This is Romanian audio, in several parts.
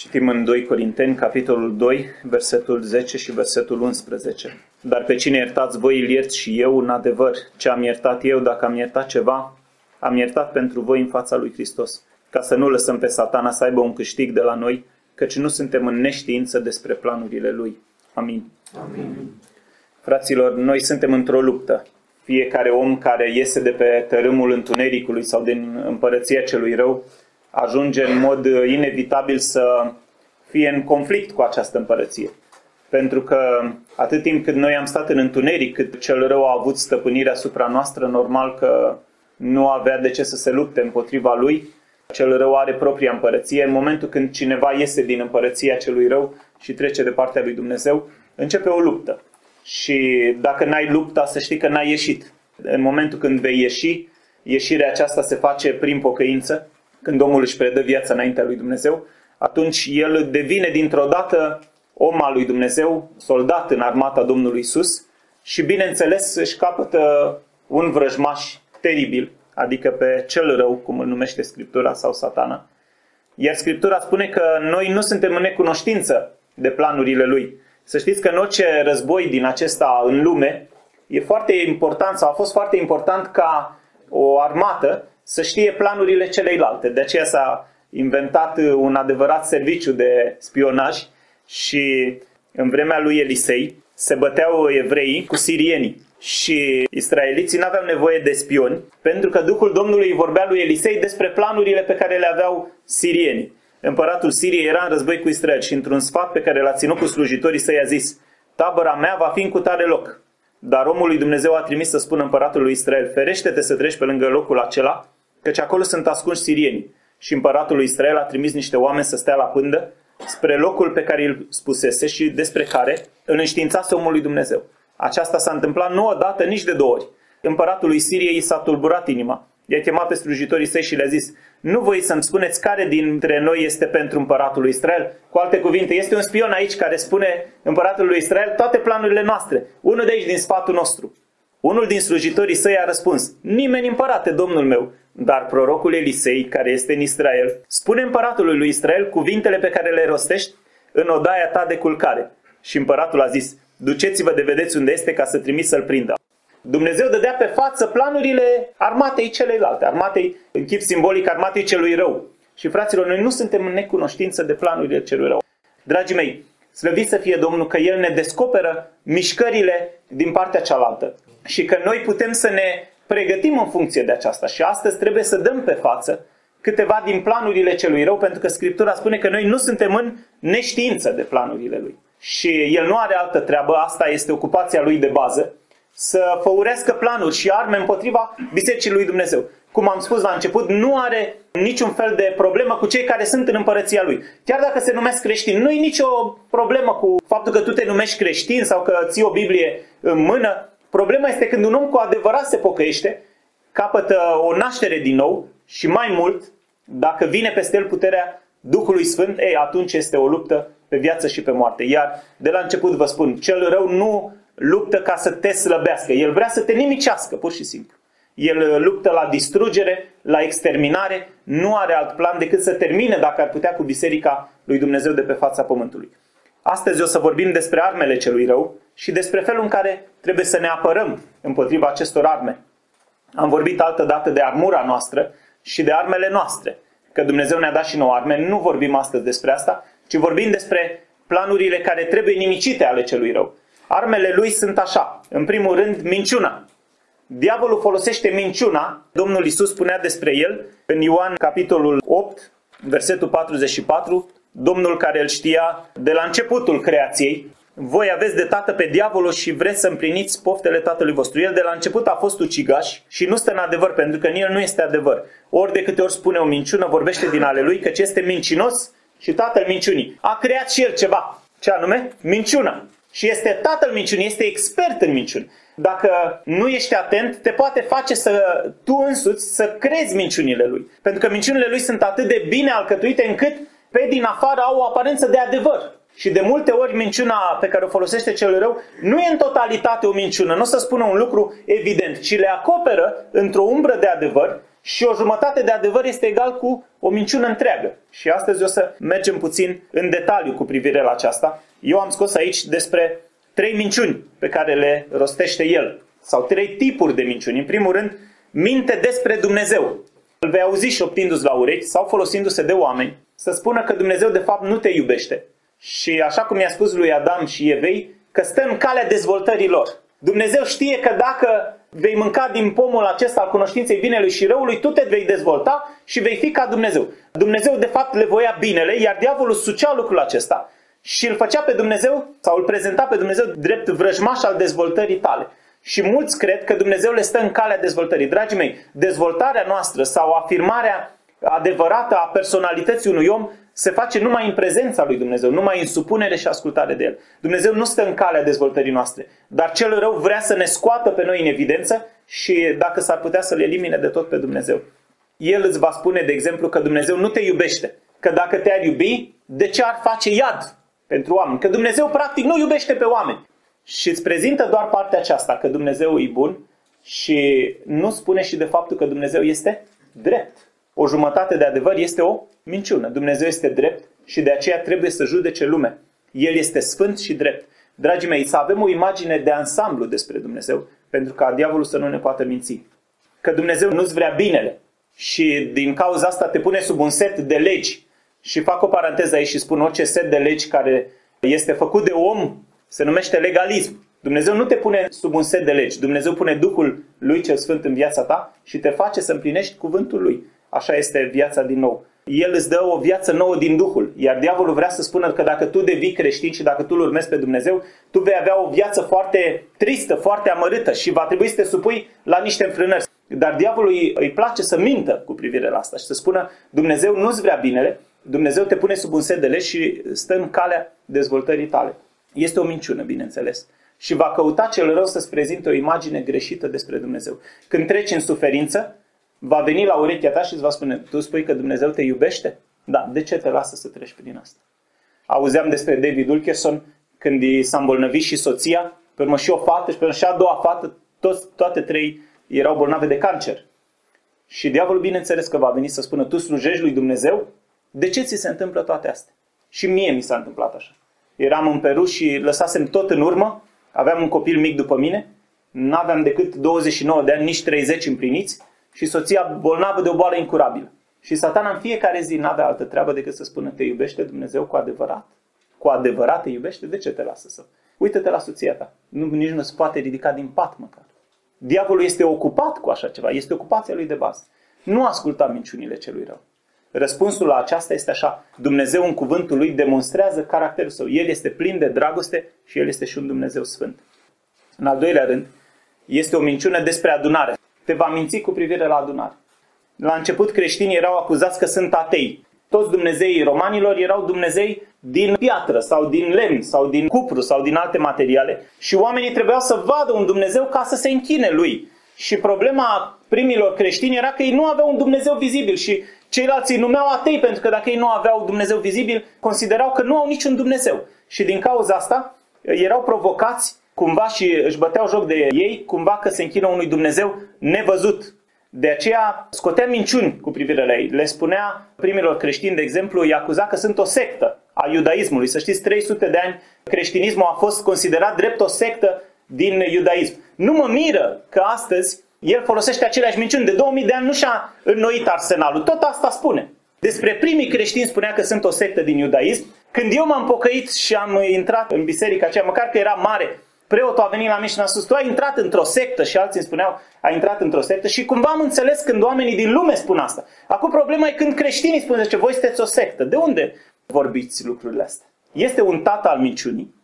Citim în 2 Corinteni, capitolul 2, versetul 10 și versetul 11. Dar pe cine iertați voi, îl iert și eu în adevăr. Ce am iertat eu, dacă am iertat ceva, am iertat pentru voi în fața lui Hristos, ca să nu lăsăm pe Satana să aibă un câștig de la noi, căci nu suntem în neștiință despre planurile lui. Amin. Amin. Fraților, noi suntem într-o luptă. Fiecare om care iese de pe tărâmul întunericului sau din împărăția celui rău ajunge în mod inevitabil să fie în conflict cu această împărăție. Pentru că atât timp cât noi am stat în întuneric, cât cel rău a avut stăpânire asupra noastră, normal că nu avea de ce să se lupte împotriva lui. Cel rău are propria împărăție. În momentul când cineva iese din împărăția celui rău și trece de partea lui Dumnezeu, începe o luptă. Și dacă n-ai lupta, să știi că n-ai ieșit. În momentul când vei ieși, ieșirea aceasta se face prin pocăință. Când omul își predă viața înaintea lui Dumnezeu, atunci el devine dintr-o dată om al lui Dumnezeu, soldat în armata Domnului Isus și, bineînțeles, își capătă un vrăjmaș teribil, adică pe cel rău, cum îl numește Scriptura, sau Satana. Iar Scriptura spune că noi nu suntem în necunoștință de planurile lui. Să știți că în orice război din acesta în lume, e foarte important, sau a fost foarte important ca o armată să știe planurile celeilalte. De aceea s-a inventat un adevărat serviciu de spionaj și în vremea lui Elisei se băteau evreii cu sirienii. Și israeliții n-aveau nevoie de spioni, pentru că Duhul Domnului îi vorbea lui Elisei despre planurile pe care le aveau sirienii. Împăratul Siriei era în război cu Israel și într-un sfat pe care l-a ținut cu slujitorii săi a zis: tabăra mea va fi în cutare loc. Dar omul lui Dumnezeu a trimis să spună împăratului lui Israel: ferește-te să treci pe lângă locul acela, căci acolo sunt ascunși sirienii. Și împăratul lui Israel a trimis niște oameni să stea la pândă spre locul pe care îl spusese și despre care îl înștiințase omul lui Dumnezeu. Aceasta s-a întâmplat nu odată, nici de 2 ori. Împăratul lui Siriei i s-a tulburat inima. I-a chemat pe slujitorii săi și le-a zis: nu voi să-mi spuneți care dintre noi este pentru împăratul lui Israel? Cu alte cuvinte, este un spion aici care spune împăratul lui Israel toate planurile noastre. Unul de aici din sfatul nostru. Unul din slujitorii săi a răspuns: nimeni, împărate, domnul meu. Dar prorocul Elisei, care este în Israel, spune împăratului lui Israel cuvintele pe care le rostești în odaia ta de culcare. Și împăratul a zis: duceți-vă de vedeți unde este, ca să trimis să-l prindă. Dumnezeu dădea pe față planurile armatei celeilalte, armatei, în chip simbolic, armatei celui rău. Și, fraților, noi nu suntem în necunoștință de planurile celui rău. Dragii mei, slăvit să fie Domnul că El ne descoperă mișcările din partea cealaltă și că noi putem să ne pregătim în funcție de aceasta. Și astăzi trebuie să dăm pe față câteva din planurile celui rău, pentru că Scriptura spune că noi nu suntem în neștiință de planurile lui. Și El nu are altă treabă, asta este ocupația lui de bază, să făurească planuri și arme împotriva Bisericii lui Dumnezeu. Cum am spus la început, nu are niciun fel de problemă cu cei care sunt în împărăția lui. Chiar dacă se numesc creștini, nu e nicio problemă cu faptul că tu te numești creștin sau că ții o Biblie în mână. Problema este când un om cu adevărat se pocăiește, capătă o naștere din nou și mai mult, dacă vine peste el puterea Duhului Sfânt, atunci este o luptă pe viață și pe moarte. Iar de la început vă spun, cel rău nu luptă ca să te slăbească. El vrea să te nimicească, pur și simplu. El luptă la distrugere, la exterminare, nu are alt plan decât să termine, dacă ar putea, cu Biserica lui Dumnezeu de pe fața pământului. Astăzi o să vorbim despre armele celui rău și despre felul în care trebuie să ne apărăm împotriva acestor arme. Am vorbit altădată de armura noastră și de armele noastre, că Dumnezeu ne-a dat și nouă arme. Nu vorbim astăzi despre asta, ci vorbim despre planurile care trebuie nimicite ale celui rău. Armele lui sunt așa. În primul rând, minciuna. Diavolul folosește minciuna. Domnul Iisus spunea despre el în Ioan capitolul 8, versetul 44, Domnul care îl știa de la începutul creației: voi aveți de tată pe diavolul și vreți să împliniți poftele tatălui vostru. El de la început a fost ucigaș și nu stă în adevăr, pentru că în el nu este adevăr. Ori de câte ori spune o minciună, vorbește din ale lui, căci este mincinos și tatăl minciunii. A creat și el ceva. Ce anume? Minciuna. Și este tatăl minciunii, este expert în minciuni. Dacă nu ești atent, te poate face tu însuți să crezi minciunile lui. Pentru că minciunile lui sunt atât de bine alcătuite încât pe din afară au o aparență de adevăr. Și de multe ori minciuna pe care o folosește cel rău nu e în totalitate o minciună, nu o să spună un lucru evident, ci le acoperă într-o umbră de adevăr și o jumătate de adevăr este egal cu o minciună întreagă. Și astăzi o să mergem puțin în detaliu cu privire la aceasta. Eu am scos aici despre 3 minciuni pe care le rostește el, sau 3 tipuri de minciuni. În primul rând, minte despre Dumnezeu. Îl vei auzi șoptindu-ți la urechi sau folosindu-se de oameni să spună că Dumnezeu de fapt nu te iubește. Și așa cum i-a spus lui Adam și Evei, că stă în calea dezvoltării lor. Dumnezeu știe că dacă vei mânca din pomul acesta al cunoștinței binelui și răului, tu te vei dezvolta și vei fi ca Dumnezeu. Dumnezeu de fapt le voia binele, iar diavolul sucea lucrul acesta și îl făcea pe Dumnezeu sau îl prezenta pe Dumnezeu drept vrăjmaș al dezvoltării tale. Și mulți cred că Dumnezeu le stă în calea dezvoltării. Dragii mei, dezvoltarea noastră sau afirmarea adevărată a personalității unui om se face numai în prezența lui Dumnezeu, numai în supunere și ascultare de El. Dumnezeu nu stă în calea dezvoltării noastre, dar cel rău vrea să ne scoată pe noi în evidență și dacă s-ar putea să le elimine de tot pe Dumnezeu. El îți va spune, de exemplu, că Dumnezeu nu te iubește, că dacă te-ar iubi, de ce ar face iad pentru oameni? Că Dumnezeu practic nu iubește pe oameni. Și îți prezintă doar partea aceasta, că Dumnezeu e bun și nu spune și de faptul că Dumnezeu este drept. O jumătate de adevăr este o minciună. Dumnezeu este drept și de aceea trebuie să judece lumea. El este sfânt și drept. Dragii mei, să avem o imagine de ansamblu despre Dumnezeu, pentru ca diavolul să nu ne poată minți. Că Dumnezeu nu-ți vrea binele și din cauza asta te pune sub un set de legi. Și fac o paranteză aici și spun, orice set de legi care este făcut de om se numește legalism. Dumnezeu nu te pune sub un set de legi. Dumnezeu pune Duhul Lui cel Sfânt în viața ta și te face să împlinești cuvântul Lui. Așa este viața din nou. El îți dă o viață nouă din Duhul. Iar diavolul vrea să spună că dacă tu devii creștin și dacă tu îl urmezi pe Dumnezeu, tu vei avea o viață foarte tristă, foarte amărâtă și va trebui să te supui la niște înfrânări. Dar diavolului îi place să mintă cu privire la asta și să spună Dumnezeu nu-ți vrea binele, Dumnezeu te pune sub un set de legi și stă în calea dezvoltării tale. Este o minciună, bineînțeles. Și va căuta cel rău să-ți prezinte o imagine greșită despre Dumnezeu. Când treci în suferință, va veni la urechea ta și îți va spune, tu spui că Dumnezeu te iubește? Da, de ce te lasă să treci prin asta? Auzeam despre David Wilkerson, când i s-a îmbolnăvit și soția, pe urmă și o fată și pe urmă și a doua fată, toate 3 erau bolnave de cancer. Și diavolul bineînțeles că va veni să spună, tu slujești lui Dumnezeu? De ce ți se întâmplă toate astea? Și mie mi s-a întâmplat așa. Eram în Peru și lăsasem tot în urmă, aveam un copil mic după mine, n-aveam decât 29 de ani, nici 30 împliniți, și soția bolnavă de o boală incurabilă. Și Satana în fiecare zi n-avea altă treabă decât să spună, te iubește Dumnezeu cu adevărat? Cu adevărat te iubește? De ce te lasă să? Uită-te la soția ta. Nici nu se poate ridica din pat măcar. Diavolul este ocupat cu așa ceva, este ocupația lui de bază. Nu asculta minciunile celui rău. Răspunsul la aceasta este așa, Dumnezeu în cuvântul Lui demonstrează caracterul Său. El este plin de dragoste și El este și un Dumnezeu sfânt. În al doilea rând, este o minciună despre adunare. Te va minți cu privire la adunare. La început creștinii erau acuzați că sunt atei. Toți dumnezeii romanilor erau dumnezei din piatră sau din lemn sau din cupru sau din alte materiale și oamenii trebuiau să vadă un Dumnezeu ca să se închine Lui. Și problema primilor creștini era că ei nu aveau un Dumnezeu vizibil și ceilalți îi numeau atei pentru că dacă ei nu aveau Dumnezeu vizibil, considerau că nu au niciun Dumnezeu. Și din cauza asta erau provocați cumva și își băteau joc de ei, cumva că se închină unui Dumnezeu nevăzut. De aceea scotea minciuni cu privire la ei. Le spunea primilor creștini, de exemplu, îi acuza că sunt o sectă a iudaismului. Să știți, 300 de ani creștinismul a fost considerat drept o sectă din iudaism. Nu mă miră că astăzi el folosește aceleași minciuni. De 2000 de ani nu și-a înnoit arsenalul. Tot asta spune. Despre primii creștini spunea că sunt o sectă din iudaism. Când eu m-am pocăit și am intrat în biserica aceea, măcar că era mare, preotul a venit la mine și mi-a spus, tu ai intrat într-o sectă și alții îmi spuneau, ai intrat într-o sectă și cumva am înțeles când oamenii din lume spun asta. Acum problema e când creștinii spun, zice, voi sunteți o sectă. De unde vorbiți lucrurile astea? Este un tată al minciunii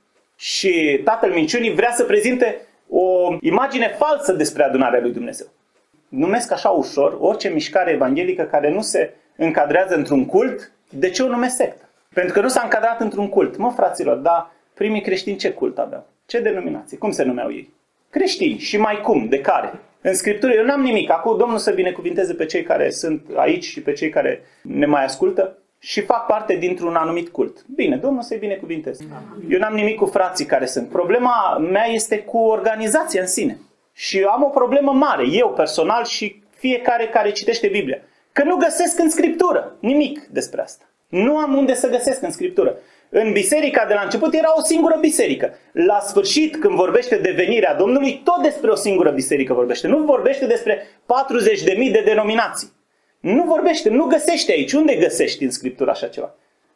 și tatăl minciunii vrea să prezinte o imagine falsă despre adunarea lui Dumnezeu. Numesc așa ușor orice mișcare evanghelică care nu se încadrează într-un cult, de ce o numesc sectă? Pentru că nu s-a încadrat într-un cult. Mă, fraților, dar primii creștini ce cult aveau? Ce denominație? Cum se numeau ei? Creștini. Și mai cum? De care? În Scriptură eu n-am nimic. Acum Domnul să binecuvinteze pe cei care sunt aici și pe cei care ne mai ascultă și fac parte dintr-un anumit cult. Bine, Domnul să-i binecuvinteze. Eu n-am nimic cu frații care sunt. Problema mea este cu organizația în sine. Și am o problemă mare, eu personal și fiecare care citește Biblia. Că nu găsesc în Scriptură nimic despre asta. Nu am unde să găsesc în Scriptură. În biserica de la început era o singură biserică. La sfârșit, când vorbește de venirea Domnului, tot despre o singură biserică vorbește. Nu vorbește despre 40.000 de denominații. Nu vorbește, nu găsește aici. Unde găsești în Scriptură așa ceva?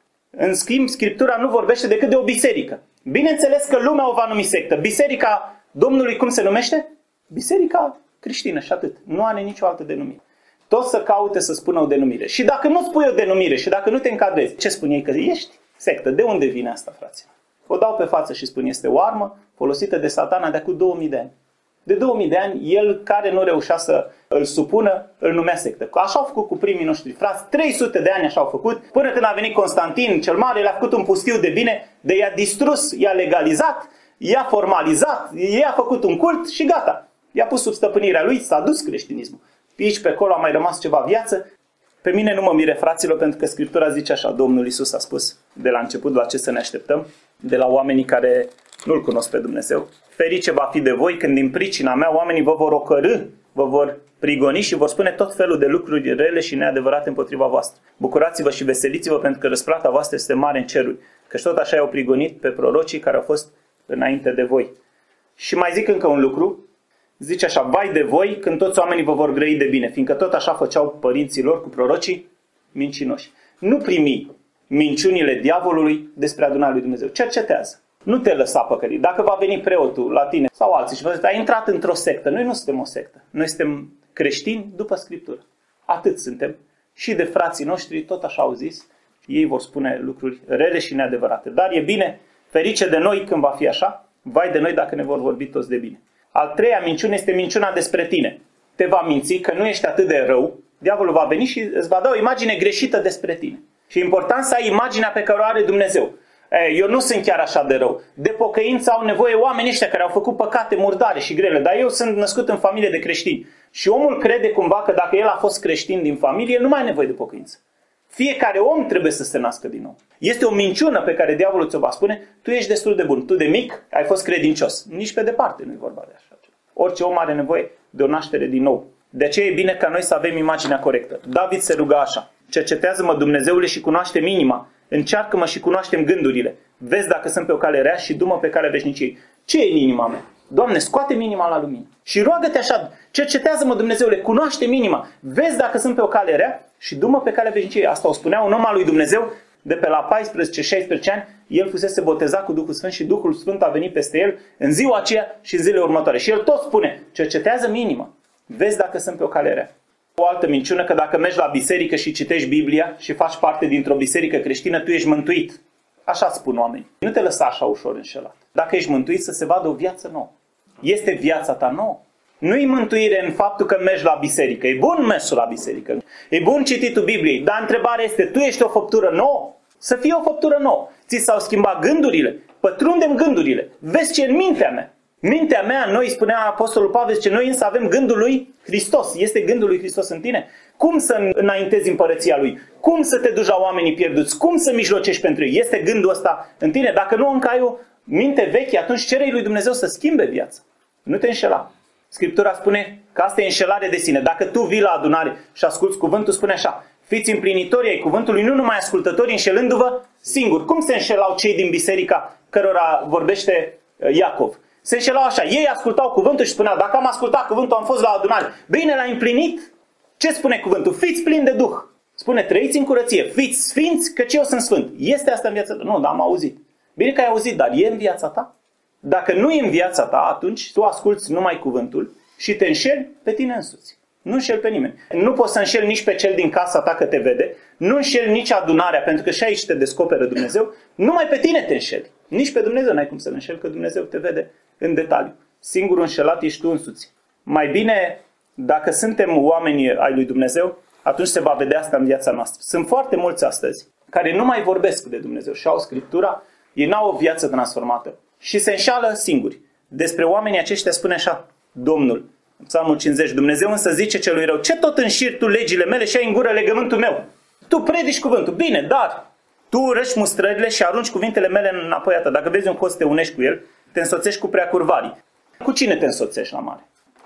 În schimb, Scriptura nu vorbește decât de o biserică. Bineînțeles că lumea o va numi sectă. Biserica Domnului cum se numește? Biserica creștină și atât. Nu are nicio altă denumire. Toți să caute să spună o denumire. Și dacă nu spui o denumire și dacă nu te încadrezi, ce spun ei? Că ești sectă. De unde vine asta, fraților? O dau pe față și spun, este o armă folosită de Satana de acum 2000 de ani. De 2000 de ani, el care nu reușea să îl supună, îl numea sectă. Așa au făcut cu primii noștri frați, 300 de ani așa au făcut, până când a venit Constantin cel Mare, le-a făcut un pustiu de bine, de i-a distrus, i-a legalizat, i-a formalizat, i-a făcut un cult și gata. I-a pus sub stăpânirea lui, s-a dus creștinismul. Aici pe acolo a mai rămas ceva viață. Pe mine nu mă mire, fraților, pentru că Scriptura zice așa, Domnul Iisus a spus de la început la ce să ne așteptăm, de la oamenii care nu-L cunosc pe Dumnezeu. Ferice va fi de voi când din pricina mea oamenii vă vor ocărî, vă vor prigoni și vor spune tot felul de lucruri rele și neadevărate împotriva voastră. Bucurați-vă și veseliți-vă pentru că răsplata voastră este mare în ceruri, căci tot așa i-au prigonit pe prorocii care au fost înainte de voi. Și mai zic încă un lucru, zice așa, vai de voi când toți oamenii vă vor grăi de bine, fiindcă tot așa făceau părinții lor cu prorocii mincinoși. Nu primi minciunile diavolului despre adunarea lui Dumnezeu. Cercetează. Nu te lăsa păcălit. Dacă va veni preotul la tine sau alții și vă zice, ai intrat într-o sectă. Noi nu suntem o sectă. Noi suntem creștini după Scriptură. Atât suntem. Și de frații noștri tot așa au zis. Ei vor spune lucruri rele și neadevărate. Dar e bine, ferice de noi când va fi așa. Vai de noi dacă ne vor vorbi toți de bine. Al treia minciună este minciuna despre tine. Te va minți că nu ești atât de rău. Diavolul va veni și îți va da o imagine greșită despre tine. Și e important să ai imaginea pe care o are Dumnezeu. Eu nu sunt chiar așa de rău. De pocăință au nevoie oamenii ăștia care au făcut păcate murdare și grele. Dar eu sunt născut în familie de creștini. Și omul crede cumva că dacă el a fost creștin din familie, el nu mai are nevoie de pocăință. Fiecare om trebuie să se nască din nou. Este o minciună pe care diavolul ți-o va spune, tu ești destul de bun, tu de mic ai fost credincios. Nici pe departe nu e vorba de așa. Orice om are nevoie de o naștere din nou. De aceea e bine ca noi să avem imaginea corectă. David se ruga așa, cercetează-mă Dumnezeule și cunoaște-mi inima, încearcă-mă și cunoaște-mi gândurile. Vezi dacă sunt pe o cale rea și du-mă pe calea veșniciei. Ce e în inima mea? Doamne, scoate-mi inima la lumină. Și roagă-te așa, cercetează-mă Dumnezeule, cunoaște-mi inima, vezi dacă sunt pe o cale rea și du-mă pe calea veșniciei. Asta o spunea un om al lui Dumnezeu de pe la 14-16 ani, el fusese botezat cu Duhul Sfânt și Duhul Sfânt a venit peste el în ziua aceea și în zilele următoare. Și el tot spune, cercetează-mi inima, vezi dacă sunt pe o cale rea. O altă minciună că dacă mergi la biserică și citești Biblia și faci parte dintr-o biserică creștină, tu ești mântuit. Așa spun oamenii. Nu te lăsa așa ușor înșelat. Dacă ești mântuit, să se vadă o viață nouă. Este viața ta nouă. Nu-i mântuire în faptul că mergi la biserică. E bun mersul la biserică. E bun cititul Bibliei. Dar întrebarea este, tu ești o făptură nouă? Să fie o făptură nouă. Ți s-au schimbat gândurile? Pătrundem gândurile. Vezi ce în mintea mea. Mintea mea, noi, spunea Apostolul Pavel, ce noi însă avem gândul lui Hristos. Este gândul lui Hristos în tine? Cum să înaintezi împărăția lui? Cum să te duci la oamenii pierduți? Cum să mijlocești pentru ei? Este gândul ăsta în tine? Dacă nu încă ai o minte veche, atunci cere lui Dumnezeu să schimbe viața. Nu te înșela. Scriptura spune că asta e înșelare de sine. Dacă tu vii la adunare și asculți cuvântul, spune așa, fiți împlinitori ai cuvântului, nu numai ascultători, înșelându-vă singuri. Cum se înșelau cei din biserica cărora vorbește Iacov? Se înșelau așa, ei ascultau cuvântul și spuneau, dacă am ascultat cuvântul, am fost la adunare. Bine, l-a împlinit? Ce spune cuvântul? Fiți plini de Duh. Spune, trăiți în curăție, fiți sfinți, căci eu sunt sfânt. Este asta în viața ta? Nu, dar am auzit. Bine că ai auzit, dar e în viața ta? Dacă nu e în viața ta, atunci tu asculți numai cuvântul și te înșeli pe tine însuți. Nu înșeli pe nimeni. Nu poți să înșeli nici pe cel din casa ta că te vede, nu înșeli nici adunarea, pentru că și aici te descoperă Dumnezeu, numai pe tine te înșeli. Nici pe Dumnezeu n-ai cum să-L înșeli, că Dumnezeu te vede în detaliu. Singurul înșelat ești tu însuți. Mai bine, dacă suntem oameni ai lui Dumnezeu, atunci se va vedea asta în viața noastră. Sunt foarte mulți astăzi care nu mai vorbesc de Dumnezeu și au Scriptura, ei n-au o viață transformată și se înșală singuri. Despre oamenii aceștia spune așa, Domnul, în Psalmul 50, Dumnezeu însă zice celui rău, ce tot înșiri tu legile mele și ai în gură legământul meu? Tu predici cuvântul, bine, dar tu răși mustrările și arunci cuvintele mele înapoi a ta. Dacă vezi un hoț, te unești cu el, te însoțești cu preacurvarii. Cu cine te însoțești la mare?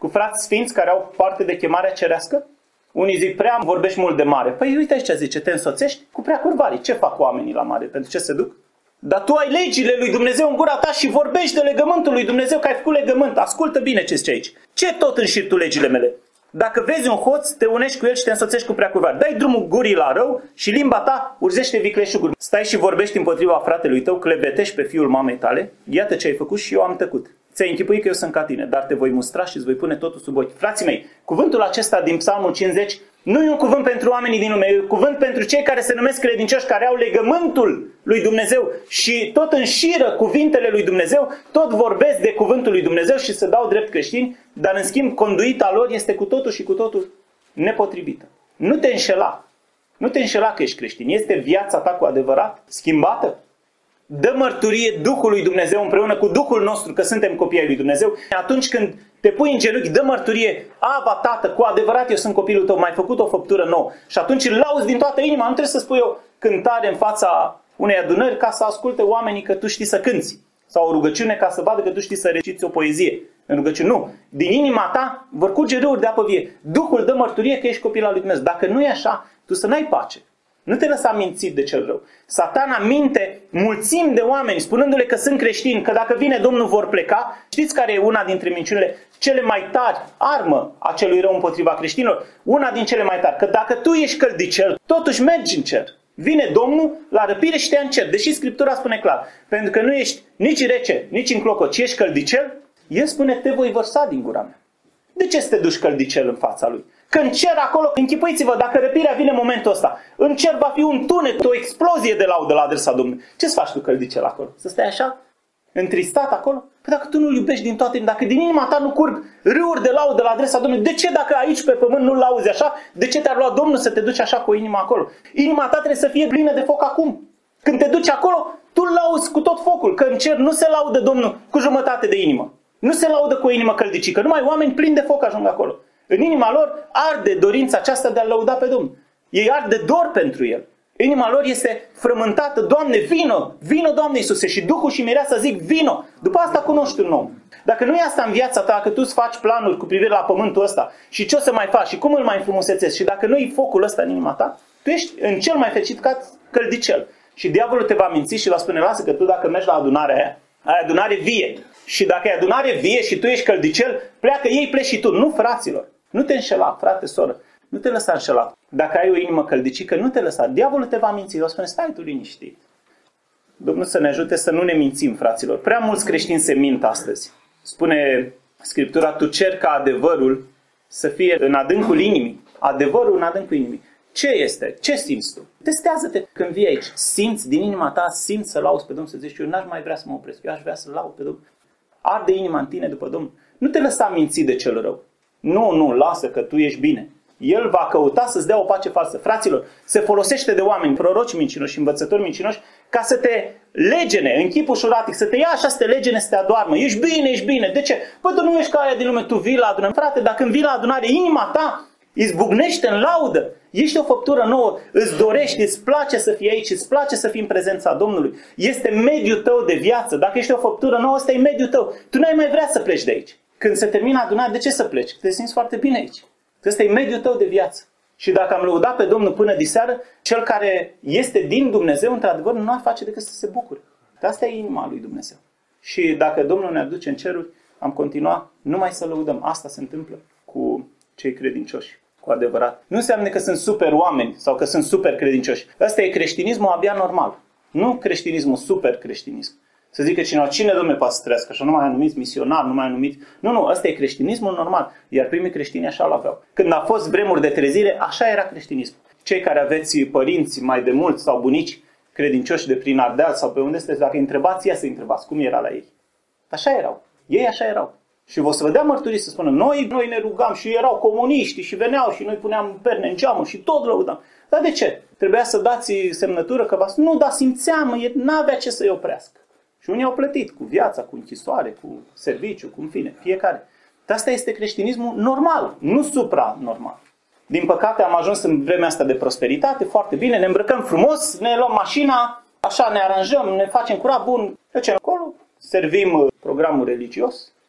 cu frați sfinți care au parte de chemarea cerească? Unii zic, prea vorbești mult de mare. Păi uite aici ce zice, te însoțești cu prea curvarii. Ce fac oamenii la mare? Pentru ce se duc? Dar tu ai legile lui Dumnezeu în gura ta și vorbești de legământul lui Dumnezeu, că ai făcut legământ. Ascultă bine ce zice aici. Ce tot înșiri tu legile mele? Dacă vezi un hoț, te unești cu el și te însoțești cu prea curvari. Dai drumul gurii la rău și limba ta urzește vicleșuguri. Stai și vorbești împotriva fratelui tău, clevetești pe fiul mamei tale. Iată ce ai făcut și eu am tăcut. Ți-ai închipuit că eu sunt ca tine, dar te voi mustra și îți voi pune totul sub ochi. Frații mei, cuvântul acesta din Psalmul 50 nu e un cuvânt pentru oamenii din lume, e un cuvânt pentru cei care se numesc credincioși, care au legământul lui Dumnezeu și tot înșiră cuvintele lui Dumnezeu, tot vorbesc de cuvântul lui Dumnezeu și se dau drept creștini, dar în schimb conduita lor este cu totul și cu totul nepotrivită. Nu te înșela. Nu te înșela că ești creștin. Este viața ta cu adevărat schimbată? Dă mărturie Duhului Dumnezeu împreună cu Duhul nostru că suntem copii ai lui Dumnezeu. Atunci când te pui în genunchi, dă mărturie, Aba, Tată, cu adevărat eu sunt copilul tău, m-ai făcut o făptură nouă. Și atunci îl lauzi din toată inima. Nu trebuie să spui o cântare în fața unei adunări ca să asculte oamenii că tu știi să cânți. Sau o rugăciune ca să vadă că tu știi să reciți o poezie în rugăciune. Nu. Din inima ta vor curge râuri de apă vie. Duhul dă mărturie că ești copil al lui Dumnezeu. Dacă nu e așa, tu să n-ai pace. Nu te lăsa mințit de cel rău. Satana minte mulțimi de oameni spunându-le că sunt creștini, că dacă vine Domnul vor pleca. Știți care e una dintre minciunile cele mai tari, armă a celui rău împotriva creștinilor? Una din cele mai tari, că dacă tu ești căldicel, totuși mergi în cer. Vine Domnul la răpire și te ia în cer. Deși Scriptura spune clar, pentru că nu ești nici rece, nici în clocot, ci ești căldicel, El spune, te voi vărsa din gura mea. De ce să te duci căldicel în fața Lui? Că în cer acolo, închipuiți-vă, dacă răpirea vine în momentul ăsta, în cer va fi un tunet, o explozie de laudă la adresa Domnului. Ce să faci tu căldicel acolo? Să stai așa? Întristat acolo? Păi dacă tu nu-L iubești din toată inima, dacă din inima ta nu curg râuri de laudă la adresa Domnului, de ce dacă aici pe pământ nu-L auzi așa, de ce te-ar lua Domnul să te duci așa cu inima acolo? Inima ta trebuie să fie plină de foc acum. Când te duci acolo, tu-L lauzi cu tot focul, că în cer nu se laudă Domnul cu jumătate de inimă. Nu se laudă cu o inimă căldicică, numai oameni plini de foc ajung acolo. În inima lor arde dorința aceasta de a lăuda pe Domnul. Ei arde dor pentru El. Inima lor este frământată. Doamne, vino! Vino, Doamne Iisuse! Și Duhul și Mireasa zic, vino! După asta cunoști un om. Dacă nu e asta în viața ta, că tu îți faci planuri cu privire la pământul ăsta și ce o să mai faci și cum îl mai înfrumusețezi și dacă nu e focul ăsta în inima ta, tu ești în cel mai fericit căldicel. Și diavolul te va minți și va spune, lasă că tu dacă mergi la adunarea aia, ai adunare vie. Și dacă ai adunare vie și tu ești căldicel, pleacă ei, pleci și tu. Nu, fraților! Nu te înșela, frate, soră. Nu te lăsa înșelat. Dacă ai o inimă căldicică, nu te lăsa. Diavolul te va minți. O spune, stai tu liniștit. Domnul să ne ajute să nu ne mințim, fraților. Prea mulți creștini se mint astăzi. Spune Scriptura, tu ceri ca adevărul să fie în adâncul inimii. Adevărul în adâncul inimii. Ce este? Ce simți tu? Testează-te când vii aici. Simți din inima ta, simți să lauzi pe Domnul, să zici, eu n-aș mai vrea să mă opresc. Eu aș vrea să laud pe Domnul. Arde inima în tine după Domnul. Nu te lăsa minți de cel rău. Nu, lasă că tu ești bine. El va căuta să-ți dea o pace falsă. Fraților, se folosește de oameni, proroci mincinoși și învățători mincinoși, ca să te legene în chip ușuratic, să te ia așa, să te legene, să te adoarmă. Ești bine. De ce? Păi tu nu ești ca aia din lume, tu vii la adunare. Frate, dacă când vii la adunare, inima ta izbucnește în laudă. Ești o făptură nouă, îți dorești, îți place să fii aici, îți place să fii în prezența Domnului. Este mediul tău de viață. Dacă ești o făptură nouă, ăsta e mediul tău. Tu n-ai mai vrea să pleci de aici. Când se termină adunarea, de ce să pleci? Te simți foarte bine aici. Ăsta e mediul tău de viață. Și dacă am lăudat pe Domnul până diseară, cel care este din Dumnezeu, într-adevăr, nu ar face decât să se bucure. Dar asta e inima lui Dumnezeu. Și dacă Domnul ne aduce în ceruri, am continuat numai să lăudăm. Asta se întâmplă cu cei credincioși, cu adevărat. Nu înseamnă că sunt super oameni sau că sunt super credincioși. Asta e creștinismul abia normal. Nu creștinismul super creștinism. Să zică cineva, cine Dom'le poate să trăiască așa, nu mai anumiți misionari, nu mai anumiți... Nu, ăsta e creștinismul normal. Iar primii creștini așa l-aveau. Când a fost vremuri de trezire, așa era creștinismul. Cei care aveți părinți mai de mult sau bunici credincioși de prin Ardeal sau pe unde sunteți, dacă îi întrebați, ia să-i întrebați cum era la ei. Așa erau. Ei așa erau. Și vă să vă dea mărturii să spună, noi ne rugam și erau comuniști și veneau și noi puneam perne în geamă și tot lăudam. Dar de ce? Trebuia să dați semnătură că nu, dar simțeam, n-avea ce să-i oprească. Și unii au plătit cu viața, cu închisoare, cu serviciu, cu în fine, fiecare. Dar asta este creștinismul normal, nu supra-normal. Din păcate am ajuns în vremea asta de prosperitate, foarte bine, ne îmbrăcăm frumos, ne luăm mașina, așa ne aranjăm, ne facem curat, bun. Trecem acolo, servim programul religios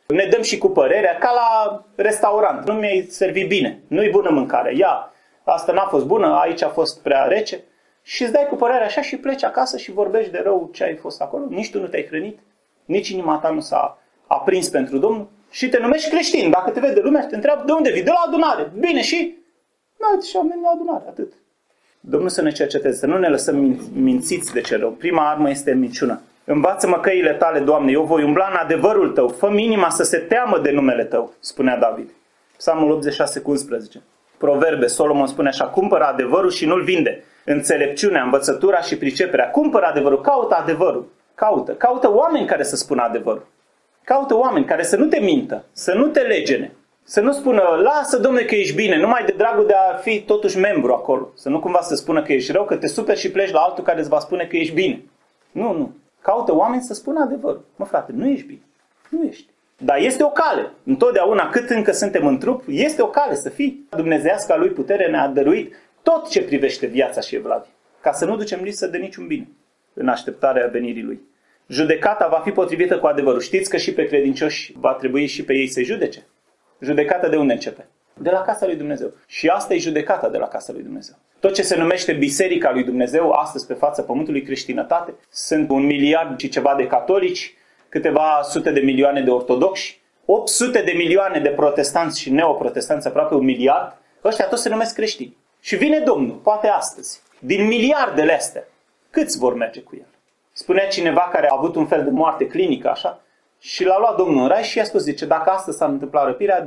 Ne dăm și cu părerea, ca la restaurant. Nu mi-ai servit bine, nu-i bună mâncarea. Ia, asta n-a fost bună, aici a fost prea rece. Și îți dai cu părerea așa și pleci acasă și vorbești de rău ce ai fost acolo. Nici tu nu te-ai hrănit, nici inima ta nu s-a aprins pentru Domnul. Și te numești creștin. Dacă te vede lumea și te întreabă de unde vii, de la adunare. Bine, și? Nu, și am venit la adunare, atât. Domnul să ne cerceteze, să nu ne lăsăm mințiți de ce rău. Prima armă este minciuna. Învață-mă căile tale, Doamne, eu voi umbla în adevărul tău. Fă-mi inima să se teamă de numele tău, spunea David. Psalmul 86:11. Proverbe, Solomon spune așa, cumpără adevărul și nu-l vinde. Înțelepciunea, învățătura și priceperea. Cumpără adevărul, caută adevărul. Caută oameni care să spună adevărul. Caută oameni care să nu te mintă, să nu te legene. Să nu spună, lasă, Domnule, că ești bine, numai de dragul de a fi totuși membru acolo. Să nu cumva să spună că ești rău, că te superi și pleci la altul care îți va spune că ești bine. Nu. Caută oameni să spună adevărul. Mă, frate, nu ești bine. Nu ești. Dar este o cale. Întotdeauna, cât încă suntem în trup, este o cale să fii. Dumnezeiasca lui putere ne-a dăruit tot ce privește viața și evlavia. Ca să nu ducem lipsă de niciun bine în așteptarea venirii lui. Judecata va fi potrivită cu adevărul. Știți că și pe credincioși va trebui și pe ei să judece. Judecata de unde începe? De la casa lui Dumnezeu. Și asta e judecata de la casa lui Dumnezeu. Tot ce se numește Biserica lui Dumnezeu, astăzi pe fața pământului, creștinătate, sunt 1 miliard și ceva de catolici, câteva sute de milioane de ortodoxi, 800 de milioane de protestanți și neoprotestanți, aproape 1 miliard, ăștia toți se numesc creștini. Și vine Domnul, poate astăzi, din miliardele astea, câți vor merge cu el? Spunea cineva care a avut un fel de moarte clinică, așa, și l-a luat Domnul în rai și i-a spus, zice, dacă astăzi s-a întâmplat răpirea,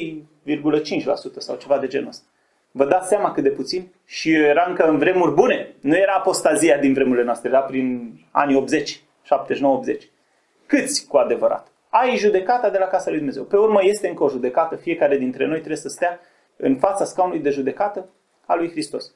2,5% sau ceva de genul ăsta. Vă dați seama cât de puțin? Și era încă în vremuri bune. Nu era apostazia din vremurile noastre, era prin anii 80, 79-80. Câți cu adevărat? Ai judecata de la casa lui Dumnezeu. Pe urmă este încă o judecată. Fiecare dintre noi trebuie să stea în fața scaunului de judecată a lui Hristos.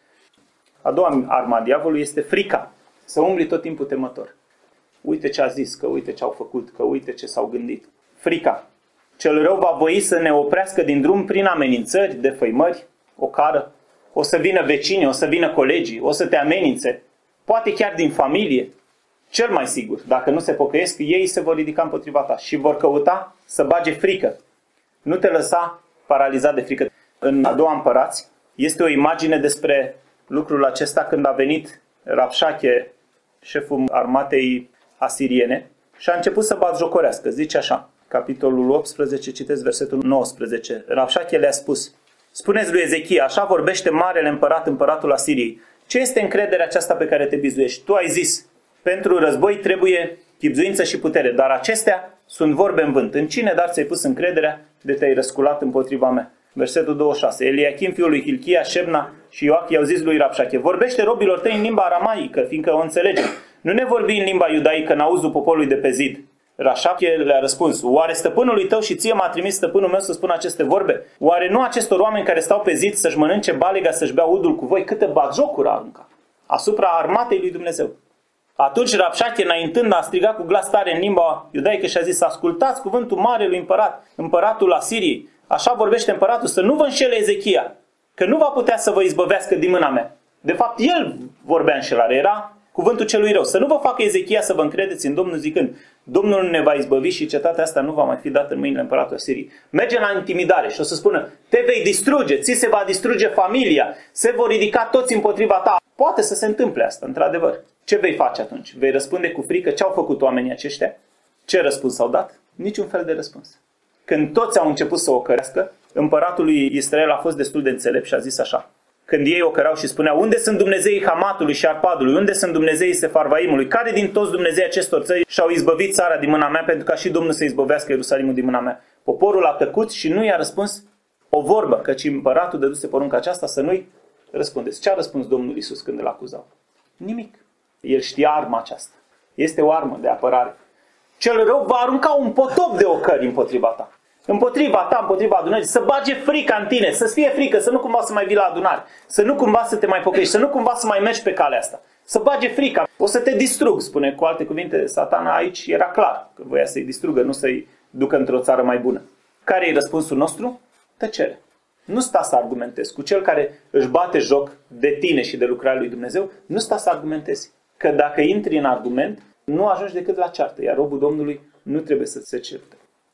A doua arma a diavolului este frica. Să umbli tot timpul temător. Uite ce a zis, că uite ce au făcut, că uite ce s-au gândit. Frica. Cel rău va voi să ne oprească din drum prin amenințări, defăimări, ocară. O să vină vecinii, o să vină colegii, o să te amenințe. Poate chiar din familie. Cel mai sigur, dacă nu se pocăiesc, ei se vor ridica împotriva ta și vor căuta să bage frică. Nu te lăsa paralizat de frică. În a doua Împărați este o imagine despre lucrul acesta când a venit Rabșache, șeful armatei asiriene, și a început să batjocorească. Zice așa, capitolul 18, citesc versetul 19. Rabșache le-a spus, spuneți lui Ezechia, așa vorbește marele împărat, împăratul Asiriei. Ce este încrederea aceasta pe care te bizuiești? Tu ai zis, pentru război trebuie chibzuință și putere, dar acestea sunt vorbe în vânt. În cine dar ți-ai pus încrederea de te-ai răsculat împotriva mea? Versetul 26. Eliachim, fiul lui Hilchia, Șebna și Ioach i-au zis lui Rabșache, vorbește robilor tăi în limba aramaică, fiindcă o înțelegem. Nu ne vorbi în limba iudaică, în auzul poporului de pe zid. Rabșache le-a răspuns, oare stăpânului tău și ție m-a trimis stăpânul meu să spun aceste vorbe? Oare nu acestor oameni care stau pe zid să-și mănânce balega, să-și bea udul cu voi? Câte batjocuri arunca asupra armatei lui Dumnezeu. Atunci Rabșache, înaintând, a strigat cu glas tare în limba iudaică și a zis, ascultați cuvântul marelui împărat, împăratul Asiriei. Așa vorbește împăratul, să nu vă înșele Ezechia, că nu va putea să vă izbăvească din mâna mea. De fapt, el vorbea înșelare, era cuvântul celui rău. Să nu vă facă Ezechia să vă încredeți în Domnul zicând, Domnul ne va izbăvi și cetatea asta nu va mai fi dată în mâinile împăratului Asiriei. Merge la intimidare și o să spună, te vei distruge, ți se va distruge familia, se vor ridica toți împotriva ta. Poate să se întâmple asta, într-adevăr. Ce vei face atunci? Vei răspunde cu frică? Ce au făcut oamenii aceștia? Ce răspuns au dat? Niciun fel de răspuns. Când toți au început să o cărească, împăratul lui Israel a fost destul de înțelept și a zis așa. Când ei o căreau și spuneau, unde sunt Dumnezeii Hamatului și Arpadului? Unde sunt Dumnezeii Sefarvaimului? Care din toți Dumnezeii acestor țări și-au izbăvit țara din mâna mea pentru ca și Domnul să izbăvească Ierusalimul din mâna mea? Poporul a tăcut și nu i-a răspuns o vorbă, căci împăratul dăduse porunca aceasta să nu-i răspundeți. Ce a răspuns Domnul Iisus când îl acuzau? Nimic. El știa arma aceasta. Este o armă de apărare. Cel rău va arunca un potop de ocări împotriva ta. Împotriva ta, împotriva adunării, să bage frica în tine, să-ți fie frică, să nu cumva să mai vii la adunare, să nu cumva să te mai pocăiești, să nu cumva să mai mergi pe calea asta. Să bage frica. O să te distrug, spune cu alte cuvinte Satana aici, era clar că voia să-i distrugă, nu să-i ducă într-o țară mai bună. Care e răspunsul nostru? Tăcere. Nu sta să argumentezi. Cu cel care își bate joc de tine și de lucrarea lui Dumnezeu, nu sta să argumentezi. Că dacă intri în argument, nu ajungi decât la ceartă, iar robul Domnului nu trebuie să se certe.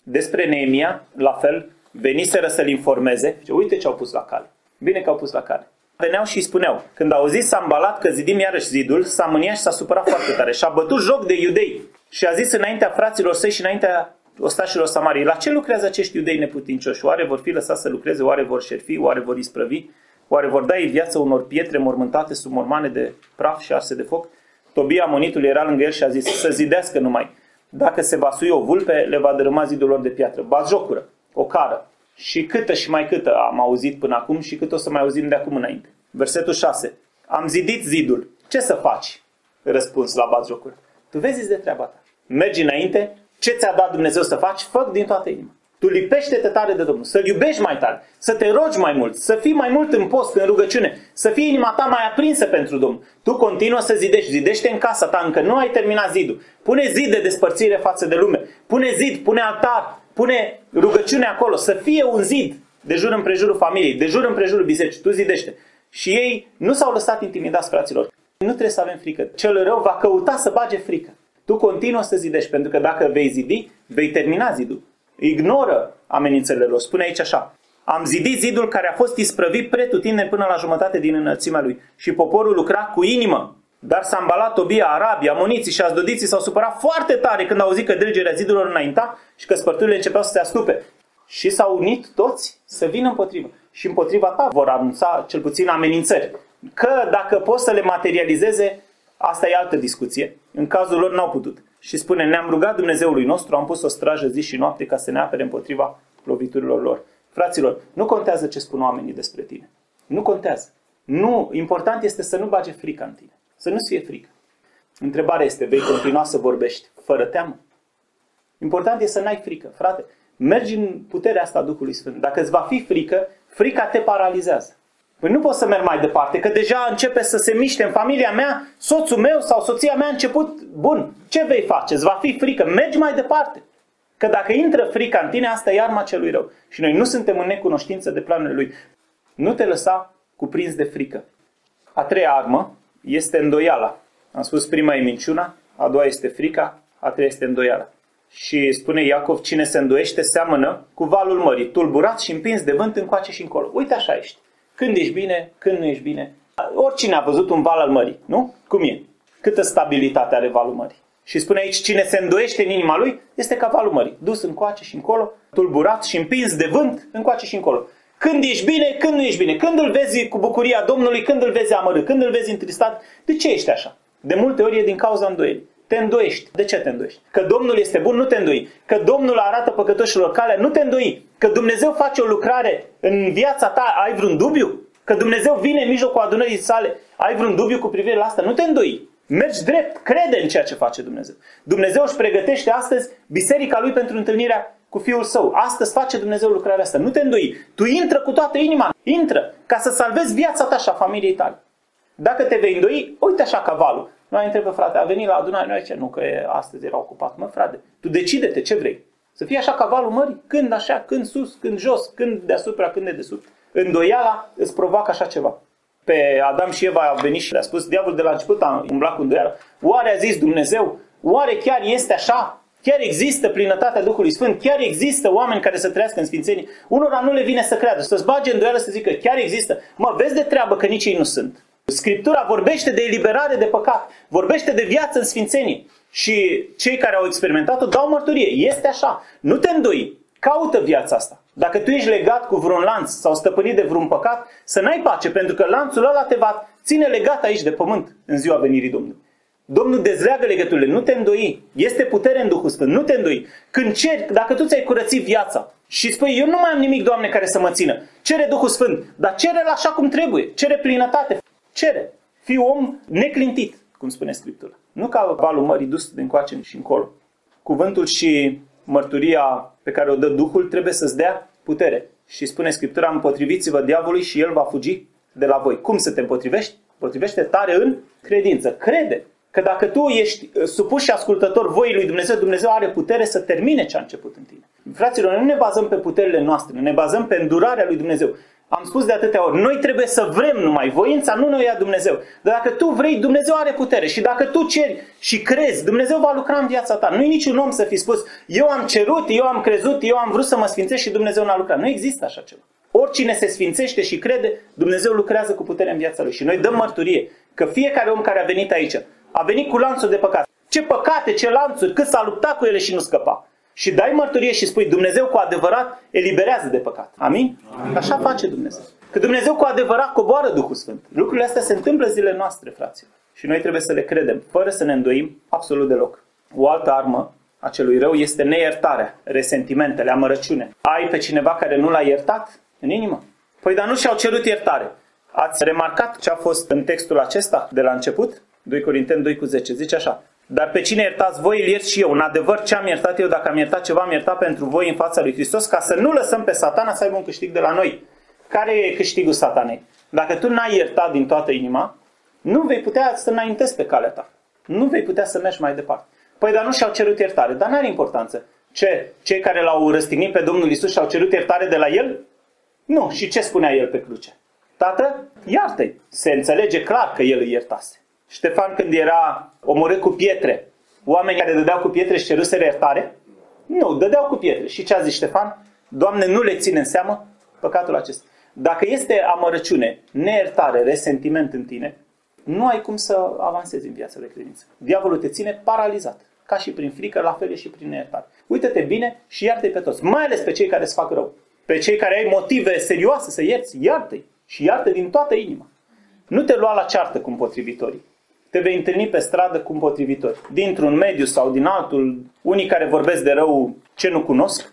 Despre Neemia, la fel, veniseră să-l informeze. Uite ce au pus la cale. Bine că au pus la cale. Veneau și îi spuneau, când a auzit Sanbalat că zidim iarăși zidul, s-a mâniat și s-a supărat foarte tare și a bătut joc de iudei și a zis înaintea fraților săi și înaintea ostașilor Samariei, la ce lucrează acești iudei neputincioși? Oare vor fi lăsați să lucreze? Oare vor șerfi? Oare vor isprăvi? Oare vor da viață unor pietre mormântate sub mormane de praf și arse de foc? Tobia amonitul era lângă el și a zis să zidească numai. Dacă se va sui o vulpe, le va dărâma zidul lor de piatră. Batjocură, o cară. Și câtă și mai câtă am auzit până acum și cât o să mai auzim de acum înainte. Versetul 6. Am zidit zidul. Ce să faci? Răspuns la batjocură. Tu vezi de treaba ta. Mergi înainte. Ce ți-a dat Dumnezeu să faci? Fă din toată inima. Tu lipește-te tare de Domnul. Să-L iubești mai tare. Să te rogi mai mult. Să fii mai mult în post, în rugăciune. Să fie inima ta mai aprinsă pentru Domnul. Tu continuă să zidești. Zidește în casa ta. Încă nu ai terminat zidul. Pune zid de despărțire față de lume. Pune zid, pune altar. Pune rugăciune acolo. Să fie un zid de jur împrejurul familiei. De jur împrejurul bisericii. Tu zidește. Și ei nu s-au lăsat intimidați, fraților. Nu trebuie să avem frică. Cel rău va căuta să bage frică. Tu continuă să zidești, pentru că dacă vei zidi, vei termina zidul. Ignoră amenințările lor. Spune aici așa. Am zidit zidul care a fost isprăvit pretutindeni până la jumătate din înălțimea lui. Și poporul lucra cu inimă. Dar Sanbalat, Tobia, arabii, amoniții și asdodiții s-au supărat foarte tare când au auzit că dârgerea zidurilor înainta și că spărturile începeau să se astupe. Și s-au unit toți să vină împotrivă. Și împotriva ta vor anunța cel puțin amenințări. Că dacă poți să le materializeze, asta e altă discuție. În cazul lor n-au putut. Și spune, ne-am rugat Dumnezeului nostru, am pus o strajă zi și noapte ca să ne apere împotriva loviturilor lor. Fraților, nu contează ce spun oamenii despre tine. Nu contează. Nu, important este să nu bage frica în tine. Să nu-ți fie frică. Întrebarea este, vei continua să vorbești fără teamă? Important este să n-ai frică. Frate, mergi în puterea asta a Duhului Sfânt. Dacă îți va fi frică, frica te paralizează. Păi nu poți să mergi mai departe, că deja începe să se miște în familia mea, soțul meu sau soția mea a început, bun, ce vei face? Îți va fi frică, mergi mai departe. Că dacă intră frica în tine, asta e arma celui rău. Și noi nu suntem în necunoștință de planurile lui. Nu te lăsa cuprins de frică. A treia armă este îndoiala. Am spus, prima e minciuna, a doua este frica, a treia este îndoiala. Și spune Iacov, cine se îndoiește seamănă cu valul mării, tulburat și împins de vânt încoace și încolo. Uite așa ești. Când ești bine, când nu ești bine. Oricine a văzut un val al mării, nu? Cum e? Câtă stabilitate are valul mării. Și spune aici, cine se îndoiește în inima lui, este ca valul mării. Dus încoace și încolo, tulburat și împins de vânt, încoace și încolo. Când ești bine, când nu ești bine. Când îl vezi cu bucuria Domnului, când îl vezi amărât, când îl vezi întristat. De ce ești așa? De multe ori e din cauza îndoielii. Te îndoiești. De ce te îndoiești? Că Domnul este bun, nu te îndoi. Că Domnul arată păcătoșilor calea, nu te îndoi. Că Dumnezeu face o lucrare în viața ta, ai vreun dubiu? Că Dumnezeu vine în mijlocul adunării sale, ai vreun dubiu cu privire la asta? Nu te îndoi. Mergi drept, crede în ceea ce face Dumnezeu. Dumnezeu își pregătește astăzi biserica lui pentru întâlnirea cu Fiul Său. Astăzi face Dumnezeu lucrarea asta. Nu te îndoi. Tu intră cu toată inima. Intră ca să salvezi viața ta și a familiei tale. Dacă te vei îndoi, uite așa ca valul. Noi întrebă, frate, a venit la adunare, noi zice, nu, că astăzi era ocupat. Mă, frate, tu decide-te ce vrei. Să fie așa ca valul mării, când așa, când sus, când jos, când deasupra, când de desubt. Îndoiala îți provoacă așa ceva. Pe Adam și Eva a venit și le-a spus, diavolul de la început a umblat cu îndoială. Oare a zis Dumnezeu? Oare chiar este așa? Chiar există plinătatea Duhului Sfânt? Chiar există oameni care să trăiască în sfințenie? Unora nu le vine să creadă, să-ți bage îndoială să zică, chiar există. Mă, vezi de treabă că nici ei nu sunt. Scriptura vorbește de eliberare de păcat, vorbește de viață în sfințenie. Și cei care au experimentat-o dau mărturie. Este așa. Nu te îndoi. Caută viața asta. Dacă tu ești legat cu vreun lanț sau stăpânit de vreun păcat, să n-ai pace, pentru că lanțul ăla te va ține legat aici de pământ în ziua venirii Domnului. Domnul dezleagă legăturile, nu te îndoi. Este putere în Duhul Sfânt, nu te îndoi. Când ceri, dacă tu ți-ai curățit viața și spui, eu nu mai am nimic, Doamne, care să mă țină, cere Duhul Sfânt, dar cere-l așa cum trebuie, cere plinătate, cere. Fii om neclintit, cum spune Scriptura. Nu ca valul mării dus de încoace și încolo. Cuvântul și mărturia pe care o dă Duhul trebuie să-ți dea putere. Și spune Scriptura, împotriviți-vă diavolului și el va fugi de la voi. Cum să te împotrivești? Potrivește tare în credință. Crede că dacă tu ești supus și ascultător voii lui Dumnezeu, Dumnezeu are putere să termine ce a început în tine. Fraților, nu ne bazăm pe puterile noastre, ne bazăm pe îndurarea lui Dumnezeu. Am spus de atâtea ori, noi trebuie să vrem numai, voința nu ne ia Dumnezeu. Dar dacă tu vrei, Dumnezeu are putere. Și dacă tu ceri și crezi, Dumnezeu va lucra în viața ta. Nu e niciun om să fi spus, eu am cerut, eu am crezut, eu am vrut să mă sfințesc și Dumnezeu n-a lucrat. Nu există așa ceva. Oricine se sfințește și crede, Dumnezeu lucrează cu putere în viața lui. Și noi dăm mărturie că fiecare om care a venit aici, a venit cu lanțuri de păcat. Ce păcate, ce lanțuri, cât s-a luptat cu ele și nu scăpa. Și dai mărturie și spui, Dumnezeu cu adevărat eliberează de păcat. Amin? Amin. Așa face Dumnezeu. Că Dumnezeu cu adevărat coboară Duhul Sfânt. Lucrurile astea se întâmplă zilele noastre, fraților. Și noi trebuie să le credem, fără să ne îndoim absolut deloc. O altă armă a celui rău este neiertarea, resentimentele, amărăciune. Ai pe cineva care nu l-a iertat în inimă? Păi dar nu și-au cerut iertare. Ați remarcat ce a fost în textul acesta de la început? 2 Corinteni 2:10. Zice așa. Dar pe cine iertați voi, îl iert și eu. În adevăr, ce am iertat eu, dacă am iertat ceva, am iertat pentru voi în fața lui Hristos, ca să nu lăsăm pe Satana să aibă un câștig de la noi. Care e câștigul Satanei? Dacă tu n-ai iertat din toată inima, nu vei putea să înaintezi pe calea ta. Nu vei putea să mergi mai departe. Păi dar nu și-au cerut iertare. Dar n-are importanță. Ce? Cei care l-au răstignit pe Domnul Iisus și-au cerut iertare de la El? Nu. Și ce spunea El pe cruce? Tată, iartă-i. Se înțelege clar că El îi iertase. Ștefan, când era omorât cu pietre, oamenii care dădeau cu pietre și ceruseră iertare? Nu, dădeau cu pietre. Și ce a zis Ștefan? Doamne, nu le ține în seamă păcatul acesta. Dacă este amărăciune, neiertare, resentiment în tine, nu ai cum să avansezi în viața de credință. Diavolul te ține paralizat. Ca și prin frică, la fel e și prin neiertare. Uită-te bine și iartă-i pe toți. Mai ales pe cei care îți fac rău. Pe cei care ai motive serioase să ierți, iartă-i. Și iartă din toată inima. Nu te lua la ceartă cu împotrivitorii. Te vei întâlni pe stradă cu împotrivitori. Dintr-un mediu sau din altul, unii care vorbesc de rău ce nu cunosc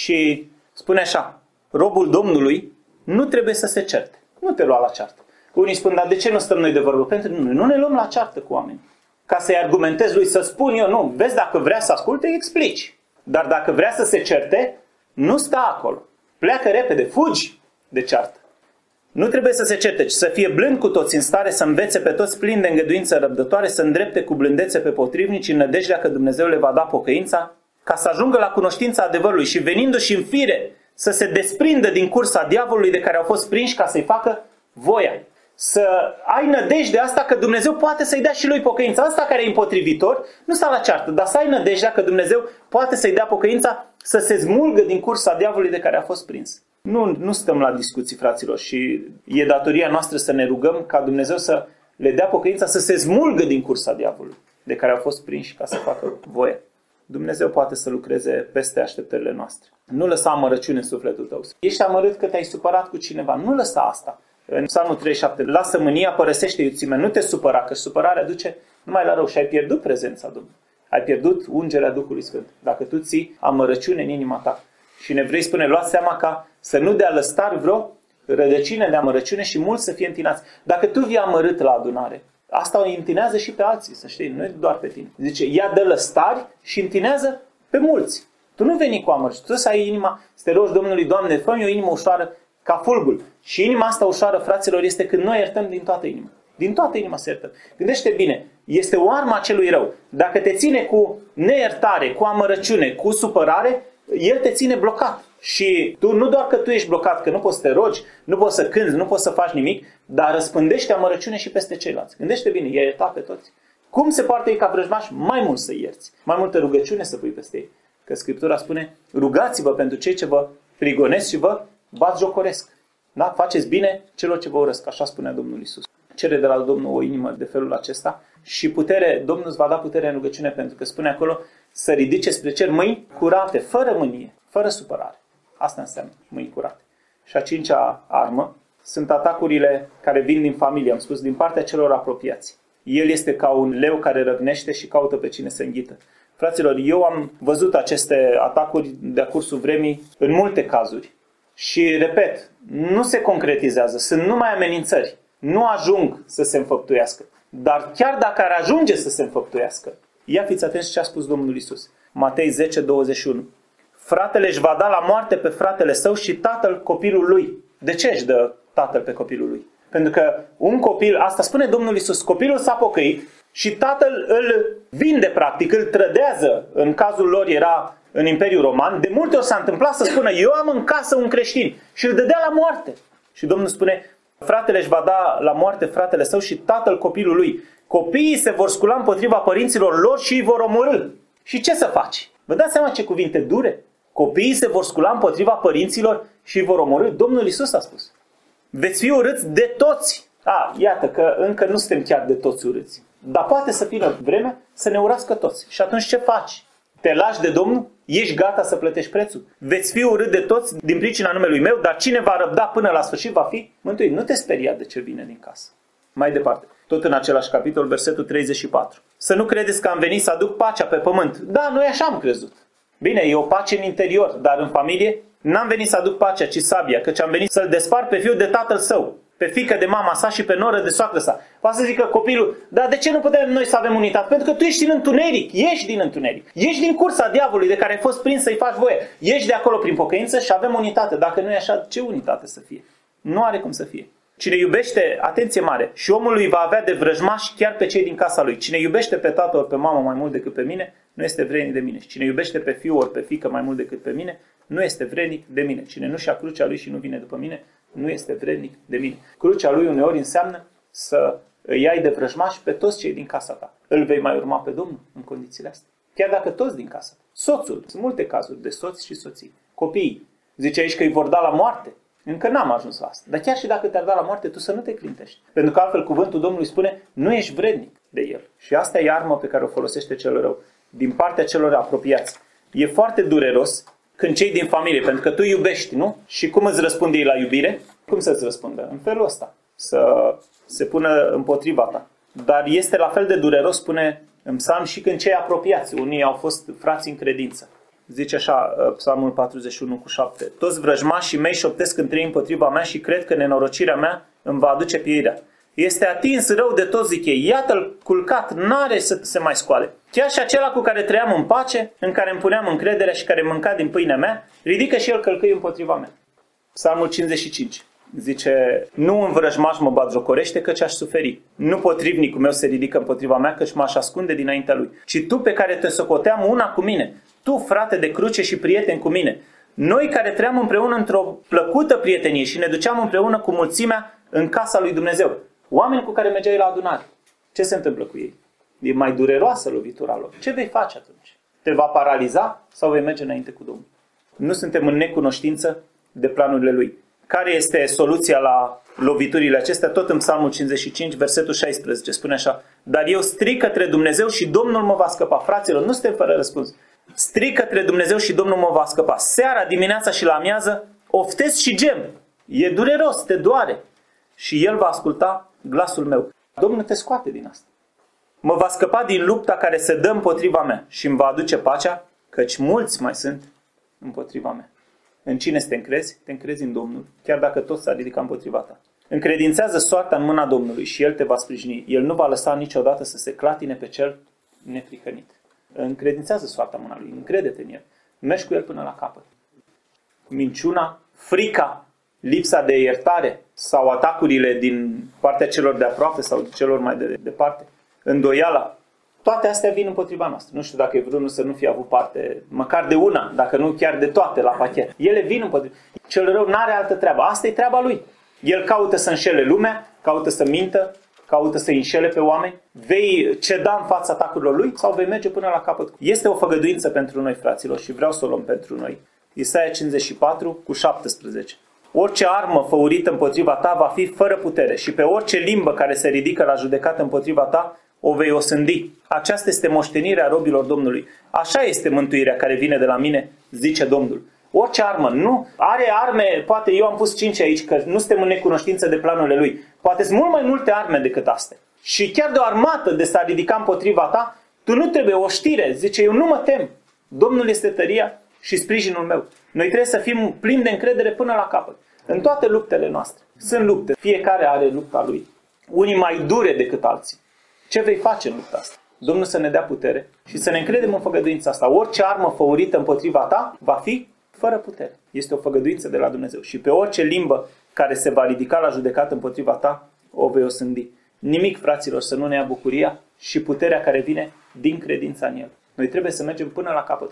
și spune așa, robul Domnului nu trebuie să se certe. Nu te lua la ceartă. Unii spun, dar de ce nu stăm noi de vorbă? Pentru că nu ne luăm la ceartă cu oameni. Ca să-i argumentez lui, să spun eu, nu, vezi, dacă vrea să asculte, îi explici. Dar dacă vrea să se certe, nu sta acolo. Pleacă repede, fugi de ceartă. Nu trebuie să se certe, ci să fie blând cu toți, în stare să învețe pe toți, plini de îngăduință răbdătoare, să îndrepte cu blândețe pe potrivnici, în nădejdea că Dumnezeu le va da pocăința, ca să ajungă la cunoștința adevărului și venindu-și în fire să se desprindă din cursa diavolului de care au fost prinși, ca să-i facă voia. Să ai nădejdea asta că Dumnezeu poate să-i dea și lui pocăința. Asta care e împotrivitor, nu sta la ceartă, dar să ai nădejdea că Dumnezeu poate să-i dea pocăința, să se smulgă din cursa diavolului de care a fost prins. Nu stăm la discuții, fraților, și e datoria noastră să ne rugăm ca Dumnezeu să le dea pocăința, să se smulgă din cursa diavolului de care au fost prinși, ca să facă voie. Dumnezeu poate să lucreze peste așteptările noastre. Nu lăsa amărăciune în sufletul tău. Ești amărât că te-ai supărat cu cineva. Nu lăsa asta. În Psalmul 37, lasă mânia, părăsește iuțimea. Nu te supăra, că supărarea duce numai la rău și ai pierdut prezența Domnului. Ai pierdut ungerea Duhului Sfânt. Dacă tu ții amărăciune în inima ta. Și în Evrei spune, luați seama ca să nu dea lăstar vreo rădăcină de amărăciune și mulți să fie întinați. Dacă tu vii amărât la adunare, asta o întinează și pe alții, să știi, nu doar pe tine. Zice, ia dă lăstari și întinează pe mulți. Tu nu veni cu amărăciune, tu să ai inima, să te rogi Domnului, Doamne, fă-mi o inimă ușoară ca fulgul. Și inima asta ușoară, fraților, este când noi iertăm din toată inima. Din toată inima să iertăm. Gândește bine, este o armă a celui rău. Dacă te ține cu neiertare, cu amărăciune, cu supărare, el te ține blocat. Și tu nu doar că tu ești blocat, că nu poți să te rogi, nu poți să cânți, nu poți să faci nimic, dar răspândește amărăciune și peste ceilalți. Gândește bine, i-ai iertat pe toți. Cum se poartă ei ca vrăjmași? Mai mult să ierți. Mai multă rugăciune să pui peste ei. Că Scriptura spune, rugați-vă pentru cei ce vă prigonesc și vă batjocoresc. Da? Faceți bine celor ce vă urăsc. Așa spunea Domnul Iisus. Cere de la Domnul o inimă de felul acesta și putere, Domnul îți va da putere în rugăciune, pentru că spune acolo să ridice spre cer mâini curate, fără mânie, fără supărare. Asta înseamnă mâini curate. Și a cincea armă sunt atacurile care vin din familie, am spus, din partea celor apropiați. El este ca un leu care răgnește și caută pe cine să înghită. Fraților, eu am văzut aceste atacuri de-a cursul vremii în multe cazuri. Și, repet, nu se concretizează, sunt numai amenințări. Nu ajung să se înfăptuiască. Dar chiar dacă ar ajunge să se înfăptuiască, ia fiți atenți ce a spus Domnul Iisus. Matei 10:21. Fratele își va da la moarte pe fratele său și tatăl copilul lui. De ce își dă tatăl pe copilul lui? Pentru că un copil, asta spune Domnul Iisus, copilul s-a pocăit și tatăl îl vinde practic, îl trădează. În cazul lor era în Imperiul Roman. De multe ori s-a întâmplat să spună, eu am în casă un creștin și îl dădea la moarte. Și Domnul spune, fratele își va da la moarte fratele său și tatăl copilul lui. Copiii se vor scula împotriva părinților lor și îi vor omorî. Și ce să faci? Vă dați seama ce cuvinte dure? Copiii se vor scula împotriva părinților și îi vor omorî. Domnul Iisus a spus. Veți fi urâți de toți. Iată că încă nu suntem chiar de toți urâți. Dar poate să vină vremea să ne urască toți. Și atunci ce faci? Te lași de Domnul? Ești gata să plătești prețul? Veți fi urât de toți din pricina numelui meu, dar cine va răbda până la sfârșit va fi mântuit. Nu te speria de ce vine din casă. Mai departe, tot în același capitol, versetul 34. Să nu credeți că am venit să aduc pacea pe pământ. Da, noi așa am crezut. Bine, e o pace în interior, dar în familie n-am venit să aduc pacea, ci sabia, căci am venit să-l despart pe fiul de tatăl său, pe fiică de mama sa și pe noră de soacră sa. Poate să zică copilul, dar de ce nu putem noi să avem unitate? Pentru că tu ești din întuneric, ești din întuneric. Ești din cursa diavolului de care ai fost prins să-i faci voie. Ești de acolo prin pocăință și avem unitate. Dacă nu e așa, ce unitate să fie? Nu are cum să fie. Cine iubește, atenție mare, și omul lui va avea de vrăjmași chiar pe cei din casa lui. Cine iubește pe tată ori pe mamă mai mult decât pe mine, nu este vrednic de mine. Și cine iubește pe fiu ori pe fiică mai mult decât pe mine, nu este vrednic de mine. Cine nu și-a crucea lui și nu vine după mine, nu este vrednic de mine. Crucea lui uneori înseamnă să îi ai de vrăjmași pe toți cei din casa ta. Îl vei mai urma pe Domnul în condițiile astea. Chiar dacă toți din casa ta. Soțul, sunt multe cazuri de soți și soții. Copiii, zice aici că îi vor da la moarte. Încă n-am ajuns la asta. Dar chiar și dacă te-ar da la moarte, tu să nu te clintești. Pentru că altfel cuvântul Domnului spune, nu ești vrednic de el. Și asta e arma pe care o folosește cel rău. Din partea celor apropiați. E foarte dureros când cei din familie, pentru că tu iubești, nu? Și cum îți răspunde ei la iubire? Cum să-ți răspundă? În felul ăsta. Să se pună împotriva ta. Dar este la fel de dureros, spune în psalm, și când cei apropiați. Unii au fost frați în credință. Zice așa, psalmul 41:7. Toți vrăjmașii mei șoptesc între ei împotriva mea și cred că nenorocirea mea îmi va aduce pieirea. Este atins rău de toți, zic ei. Iată-l culcat, n-are să se mai scoale. Chiar și acela cu care trăiam în pace, în care îmi puneam încrederea și care mânca din pâinea mea, ridică și el călcâi împotriva mea. Psalmul 55. Zice, nu în vrăjmaș mă batjocorește, căci aș suferi. Nu potrivnicul meu se ridică împotriva mea, căci m-aș ascunde dinaintea lui. Ci tu pe care te socoteam una cu mine, tu, frate de cruce și prieten cu mine, noi care trăiam împreună într-o plăcută prietenie și ne duceam împreună cu mulțimea în casa lui Dumnezeu. Oameni cu care mergeai la adunare. Ce se întâmplă cu ei? E mai dureroasă lovitura lor. Ce vei face atunci? Te va paraliza sau vei merge înainte cu Domnul? Nu suntem în necunoștință de planurile Lui. Care este soluția la loviturile acestea? Tot în Psalmul 55, versetul 16, spune așa: dar eu strig către Dumnezeu și Domnul mă va scăpa. Fraților, nu suntem fără răspuns. Strig către Dumnezeu și Domnul mă va scăpa. Seara, dimineața și la amiază oftesc și gem. E dureros, te doare. Și El va asculta glasul meu. Domnul te scoate din asta. Mă va scăpa din lupta care se dă împotriva mea și îmi va aduce pacea, căci mulți mai sunt împotriva mea. În cine să te încrezi? Te încrezi în Domnul, chiar dacă tot s-a ridicat împotriva ta. Încredințează soarta în mâna Domnului și El te va sprijini. El nu va lăsa niciodată să se clatine pe cel neprihănit. Încredințează soarta în mâna Lui, încrede-te în El. Mergi cu El până la capăt. Minciuna, frica, lipsa de iertare sau atacurile din partea celor de aproape sau celor mai de departe, îndoiala, toate astea vin împotriva noastră. Nu știu dacă e vreunul să nu fie avut parte măcar de una, dacă nu chiar de toate la pachet. Ele vin împotriva. Cel rău n-are altă treabă. Asta e treaba lui. El caută să înșele lumea, caută să mintă, caută să înșele pe oameni. Vei ceda în fața atacurilor lui sau vei merge până la capăt? Este o făgăduință pentru noi, fraților, și vreau să o luăm pentru noi. Isaia 54:17. Orice armă făurită împotriva ta va fi fără putere și pe orice limbă care se ridică la judecată împotriva ta o vei osândi. Aceasta este moștenirea robilor Domnului. Așa este mântuirea care vine de la mine, zice Domnul. Orice armă, nu are arme, poate eu am pus 5 aici, că nu suntem în necunoștință de planurile lui. Poate sunt mult mai multe arme decât astea. Și chiar de o armată de s-a ridica împotriva ta, tu nu trebuie o știre. Zice, eu nu mă tem. Domnul este tăria și sprijinul meu. Noi trebuie să fim plini de încredere până la capăt. În toate luptele noastre. Sunt lupte. Fiecare are lupta lui. Unii mai dure decât alții. Ce vei face în lupta asta? Domnul să ne dea putere și să ne încredem în făgăduința asta. Orice armă făurită împotriva ta va fi fără putere. Este o făgăduință de la Dumnezeu. Și pe orice limbă care se va ridica la judecată împotriva ta, o vei osândi. Nimic, fraților, să nu ne ia bucuria și puterea care vine din credința în El. Noi trebuie să mergem până la capăt cu El.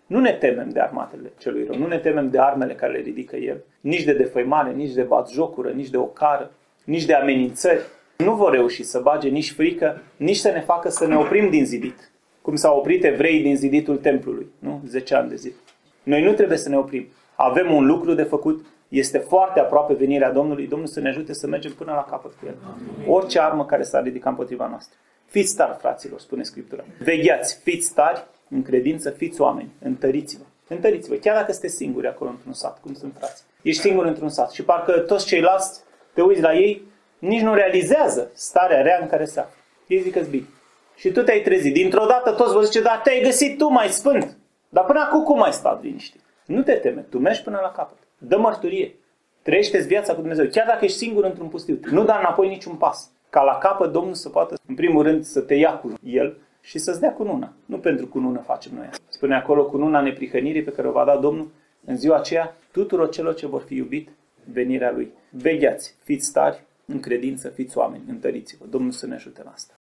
Nu ne temem de armatele celui rău, nu ne temem de armele care le ridică el, nici de defăimare, nici de batjocură, nici de ocară, nici de amenințări. Nu vor reuși să bage nici frică, nici să ne facă să ne oprim din zidit. Cum s-au oprit evreii din ziditul templului, nu? 10 ani de zile. Noi nu trebuie să ne oprim. Avem un lucru de făcut, este foarte aproape venirea Domnului. Domnul să ne ajute să mergem până la capăt cu El. Orice armă care s-ar ridica împotriva noastră. Fiți tari, fraților, spune Scriptura. Vegheați, fiți tari în credință, fiți oameni, întăriți-vă. Întăriți-vă, chiar dacă sunteți singuri acolo într-un sat, cum sunt frați. Ești singur într-un sat și parcă toți ceilalți, te uiți la ei, nici nu realizează starea rea în care se află. Ei zic că-s bine. Și tu te-ai trezit. Dintr-o dată toți vă zice, dar te-ai găsit tu mai sfânt. Dar până acum cum ai stat liniștit? Nu te teme, tu mergi până la capăt. Dă mărturie. Trăiește-ți viața cu Dumnezeu. Chiar dacă ești singur într-un pustiu, nu da înapoi niciun pas. Ca la capăt Domnul să poată, în primul rând, să te ia cu El și să-ți dea cununa. Nu pentru cunună facem noi asta. Spune acolo cununa neprihănirii pe care o va da Domnul în ziua aceea tuturor celor ce vor fi iubit venirea Lui. Vegheați, fiți tari în credință, fiți oameni, întăriți-vă. Domnul să ne ajute la asta.